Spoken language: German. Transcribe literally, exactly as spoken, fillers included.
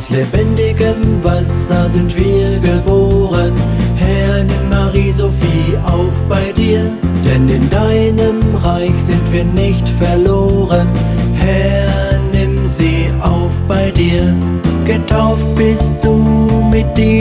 Aus lebendigem Wasser sind wir geboren. Herr, nimm Marie Sophie auf bei dir, denn in deinem Reich sind wir nicht verloren. Herr, nimm sie auf bei dir. Getauft bist du mit dir.